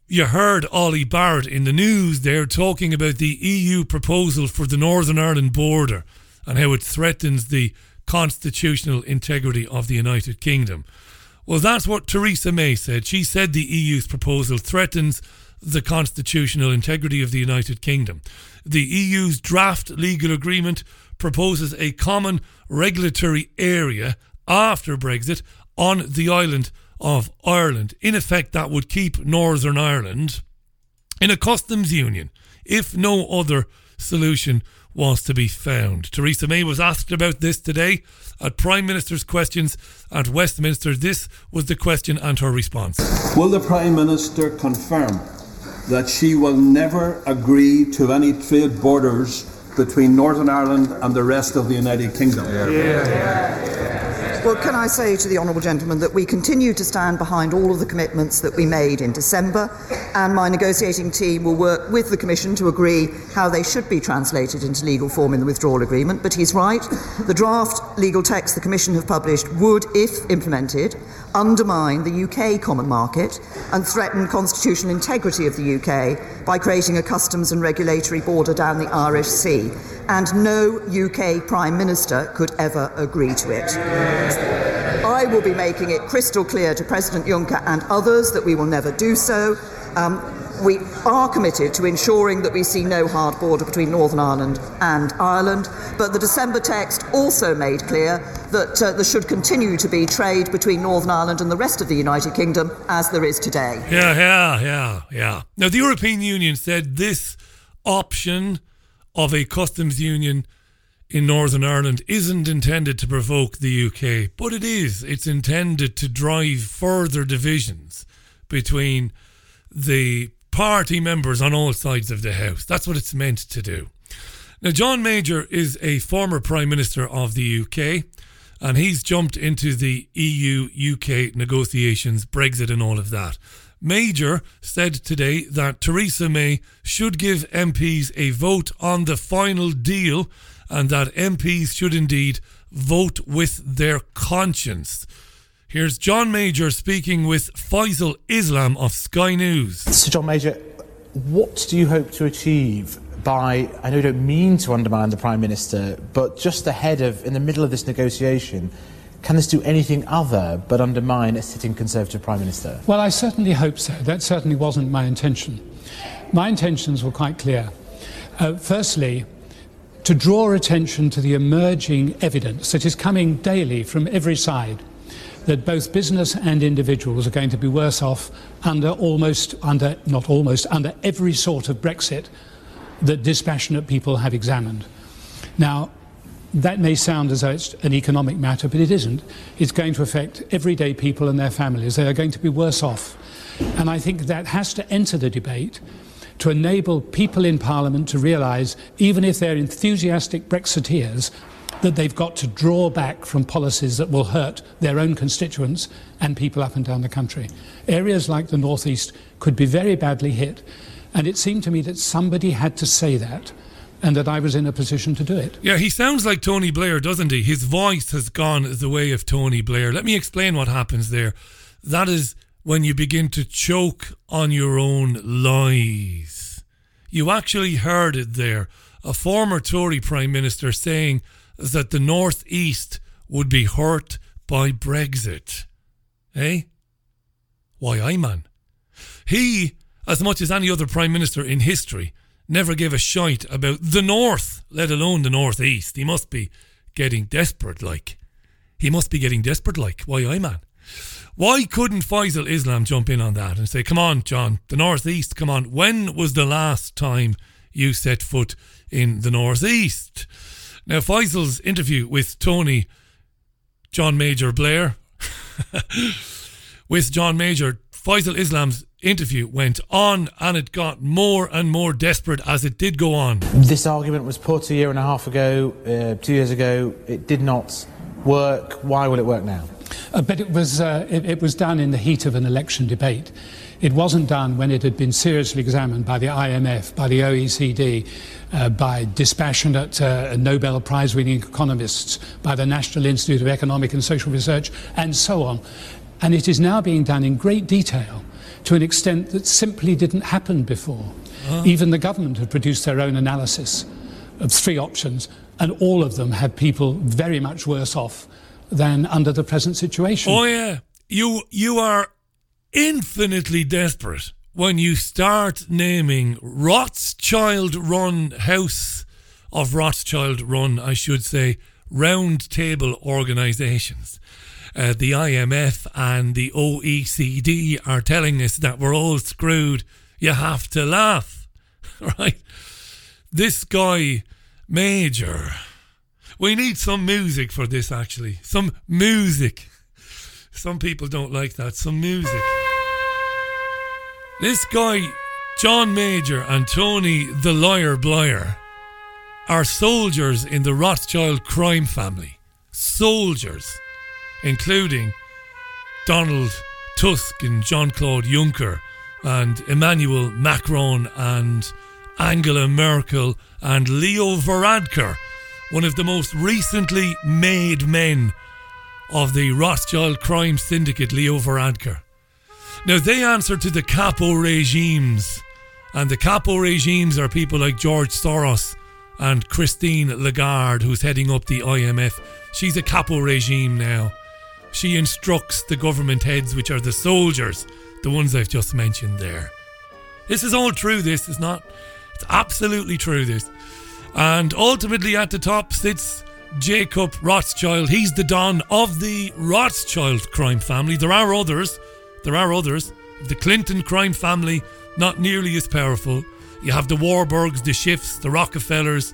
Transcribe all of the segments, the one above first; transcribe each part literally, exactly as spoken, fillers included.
you heard Ollie Barrett in the news there talking about the E U proposal for the Northern Ireland border and how it threatens the constitutional integrity of the United Kingdom. Well, that's what Theresa May said. She said the E U's proposal threatens the constitutional integrity of the United Kingdom. The E U's draft legal agreement proposes a common regulatory area after Brexit on the island of Ireland. In effect, that would keep Northern Ireland in a customs union if no other solution was to be found. Theresa May was asked about this today at Prime Minister's Questions at Westminster. This was the question and her response. Will the Prime Minister confirm that she will never agree to any trade borders between Northern Ireland and the rest of the United Kingdom? Yeah. Yeah. Well, can I say to the honourable gentleman that we continue to stand behind all of the commitments that we made in December, and my negotiating team will work with the Commission to agree how they should be translated into legal form in the withdrawal agreement. But he's right, the draft legal text the Commission have published would, if implemented, undermine the U K common market and threaten constitutional integrity of the U K by creating a customs and regulatory border down the Irish Sea. And no U K Prime Minister could ever agree to it. I will be making it crystal clear to President Juncker and others that we will never do so. Um, we are committed to ensuring that we see no hard border between Northern Ireland and Ireland, but the December text also made clear that uh, there should continue to be trade between Northern Ireland and the rest of the United Kingdom as there is today. Yeah, yeah, yeah, yeah. Now, the European Union said this option of a customs union in Northern Ireland isn't intended to provoke the U K, but it is. It's intended to drive further divisions between the party members on all sides of the house. That's what it's meant to do. Now, John Major is a former Prime Minister of the U K, and he's jumped into the E U U K negotiations, Brexit and all of that. Major said today that Theresa May should give M Ps a vote on the final deal and that M Ps should indeed vote with their conscience. Here's John Major speaking with Faisal Islam of Sky News. So, John Major, what do you hope to achieve by, I know you don't mean to undermine the Prime Minister, but just ahead of, in the middle of this negotiation, can this do anything other but undermine a sitting Conservative Prime Minister? Well, I certainly hope so. That certainly wasn't my intention. My intentions were quite clear. Uh, firstly, to draw attention to the emerging evidence that is coming daily from every side that both business and individuals are going to be worse off under almost, under not almost, under every sort of Brexit that dispassionate people have examined. Now, that may sound as though it's an economic matter, but it isn't. It's going to affect everyday people and their families. They are going to be worse off. And I think that has to enter the debate to enable people in Parliament to realise, even if they're enthusiastic Brexiteers, that they've got to draw back from policies that will hurt their own constituents and people up and down the country. Areas like the North East could be very badly hit, and it seemed to me that somebody had to say that, and that I was in a position to do it. Yeah, he sounds like Tony Blair, doesn't he? His voice has gone the way of Tony Blair. Let me explain what happens there. That is when you begin to choke on your own lies. You actually heard it there. A former Tory Prime Minister saying that the North East would be hurt by Brexit. Eh? Why, aye, man. He, as much as any other Prime Minister in history, never gave a shite about the North, let alone the North East. He must be getting desperate like. He must be getting desperate like. Why, aye, man. Why couldn't Faisal Islam jump in on that and say, come on, John, the North East, come on. When was the last time you set foot in the North East? Now, Faisal's interview with Tony John Major Blair, with John Major, Faisal Islam's interview went on and it got more and more desperate as it did go on. This argument was put a year and a half ago, uh, two years ago. It did not work. Why will it work now? Uh, but it was, uh, it, it was done in the heat of an election debate. It wasn't done when it had been seriously examined by the I M F, by the O E C D, uh, by dispassionate uh, Nobel Prize-winning economists, by the National Institute of Economic and Social Research, and so on. And it is now being done in great detail to an extent that simply didn't happen before. Oh. Even the government have produced their own analysis of three options, and all of them have people very much worse off than under the present situation. Oh yeah, you you are infinitely desperate when you start naming Rothschild-run house of Rothschild-run, I should say, round table organisations. Uh, the I M F and the O E C D are telling us that we're all screwed. You have to laugh, right? This guy, Major, we need some music for this, actually. Some music. Some people don't like that. Some music. This guy, John Major and Tony the Liar Blyer, are soldiers in the Rothschild crime family. Soldiers, including Donald Tusk and Jean-Claude Juncker and Emmanuel Macron and Angela Merkel and Leo Varadkar, one of the most recently made men of the Rothschild crime syndicate, Leo Varadkar. Now, they answer to the capo regimes, and the capo regimes are people like George Soros and Christine Lagarde, who's heading up the I M F. She's a capo regime now. She instructs the government heads, which are the soldiers, the ones I've just mentioned there. This is all true, this is not... It's absolutely true, this. And ultimately at the top sits Jacob Rothschild. He's the Don of the Rothschild crime family. There are others. There are others. The Clinton crime family, not nearly as powerful. You have the Warburgs, the Schiffs, the Rockefellers,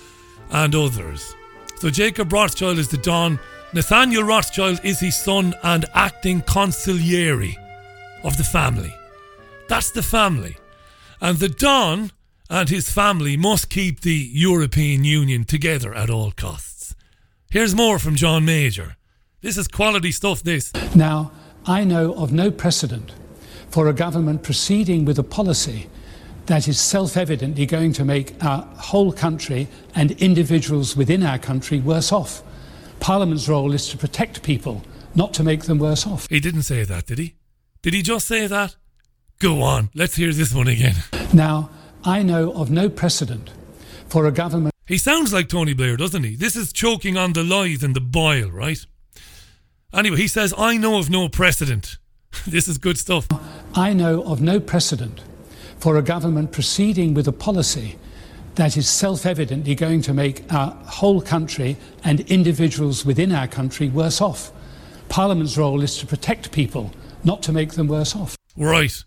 and others. So Jacob Rothschild is the Don. Nathaniel Rothschild is his son and acting consigliere of the family. That's the family. And the Don and his family must keep the European Union together at all costs. Here's more from John Major. This is quality stuff, this. Now, I know of no precedent for a government proceeding with a policy that is self-evidently going to make our whole country and individuals within our country worse off. Parliament's role is to protect people, not to make them worse off. He didn't say that, did he? Did he just say that? Go on, let's hear this one again. Now, I know of no precedent for a government... He sounds like Tony Blair, doesn't he? This is choking on the lies and the bile, right? Anyway, he says, I know of no precedent. This is good stuff. I know of no precedent for a government proceeding with a policy that is self-evidently going to make our whole country and individuals within our country worse off. Parliament's role is to protect people, not to make them worse off. Right.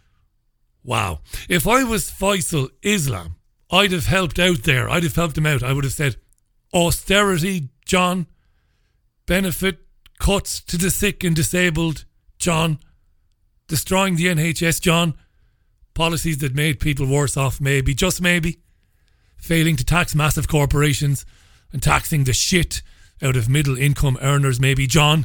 Wow. If I was Faisal Islam, I'd have helped out there. I'd have helped him out. I would have said, austerity, John. Benefit cuts to the sick and disabled, John. Destroying the N H S, John. Policies that made people worse off, maybe, just maybe. Failing to tax massive corporations and taxing the shit out of middle income earners, maybe, John.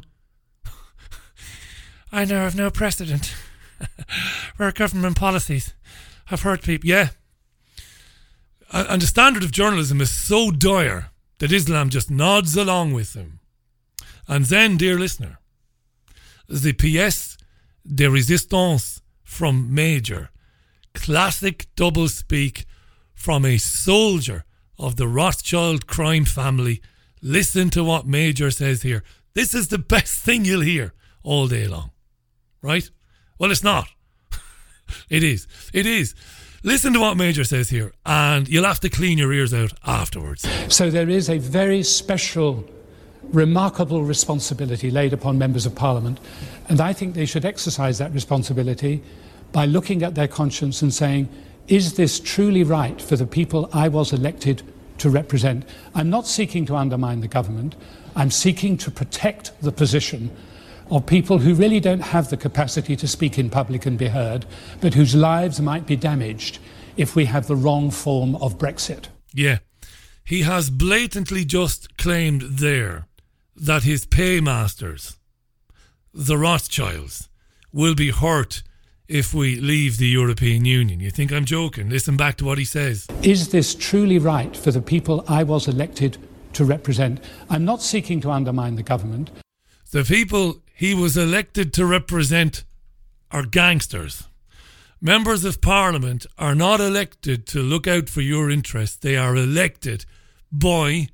I know of no precedent where government policies have hurt people. Yeah. And the standard of journalism is so dire that Islam just nods along with them. And then, dear listener, the pièce de résistance from Major. Classic doublespeak from a soldier of the Rothschild crime family. Listen to what Major says here. This is the best thing you'll hear all day long. Right? Well, it's not. It is. It is. Listen to what Major says here, and you'll have to clean your ears out afterwards. So there is a very special, remarkable responsibility laid upon members of Parliament, and I think they should exercise that responsibility by looking at their conscience and saying, is this truly right for the people I was elected to represent? I'm not seeking to undermine the government. I'm seeking to protect the position of people who really don't have the capacity to speak in public and be heard, but whose lives might be damaged if we have the wrong form of Brexit. Yeah. He has blatantly just claimed there that his paymasters, the Rothschilds, will be hurt if we leave the European Union. You think I'm joking? Listen back to what he says. Is this truly right for the people I was elected to represent? I'm not seeking to undermine the government. The people he was elected to represent are gangsters. Members of Parliament are not elected to look out for your interests. They are elected by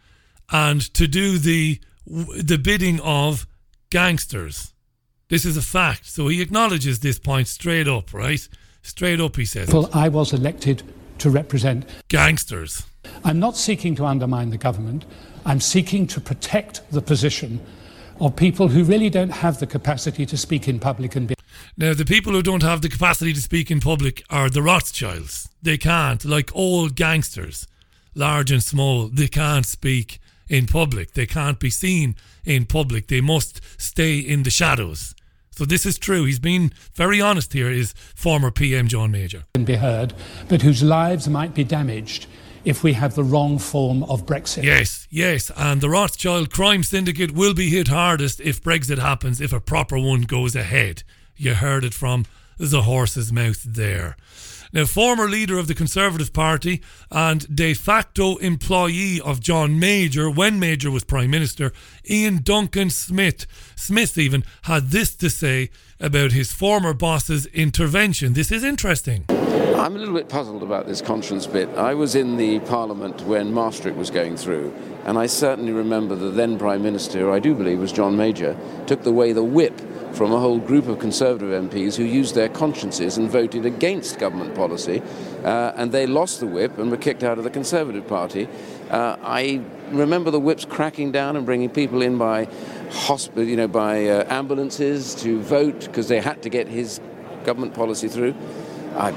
and to do the the bidding of gangsters. This is a fact. So he acknowledges this point straight up, right? Straight up he says Well, it. I was elected to represent Gangsters. I'm not seeking to undermine the government. I'm seeking to protect the position of people who really don't have the capacity to speak in public and be... Now, the people who don't have the capacity to speak in public are the Rothschilds. They can't, like old gangsters, large and small, they can't speak in public. They can't be seen in public. They must stay in the shadows. So this is true. He's been very honest here, is former P M John Major. ...and be heard, but whose lives might be damaged if we have the wrong form of Brexit. Yes, yes, and the Rothschild crime syndicate will be hit hardest if Brexit happens, if a proper one goes ahead. You heard it from the horse's mouth there. Now, former leader of the Conservative Party and de facto employee of John Major, when Major was Prime Minister, Ian Duncan Smith, Smith even, had this to say about his former boss's intervention. This is interesting. I'm a little bit puzzled about this conscience bit. I was in the Parliament when Maastricht was going through, and I certainly remember the then Prime Minister, who I do believe was John Major, took away the whip from a whole group of Conservative M Ps who used their consciences and voted against government policy, uh, and they lost the whip and were kicked out of the Conservative Party. Uh, I remember the whips cracking down and bringing people in by hospital, you know, by uh, ambulances to vote because they had to get his government policy through. I,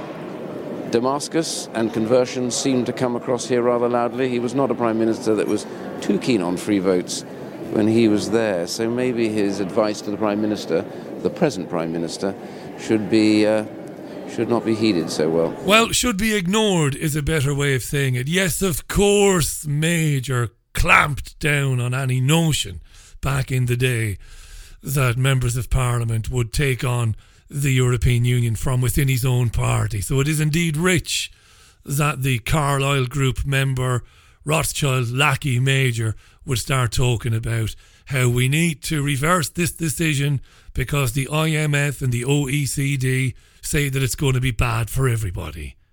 Damascus and conversion seemed to come across here rather loudly. He was not a Prime Minister that was too keen on free votes when he was there. So maybe his advice to the Prime Minister, the present Prime Minister, should be uh, should not be heeded so well. Well, should be ignored is a better way of saying it. Yes, of course, Major clamped down on any notion back in the day that members of Parliament would take on the European Union from within his own party. So it is indeed rich that the Carlyle Group member, Rothschild lackey Major, would start talking about how we need to reverse this decision because the I M F and the O E C D say that it's going to be bad for everybody.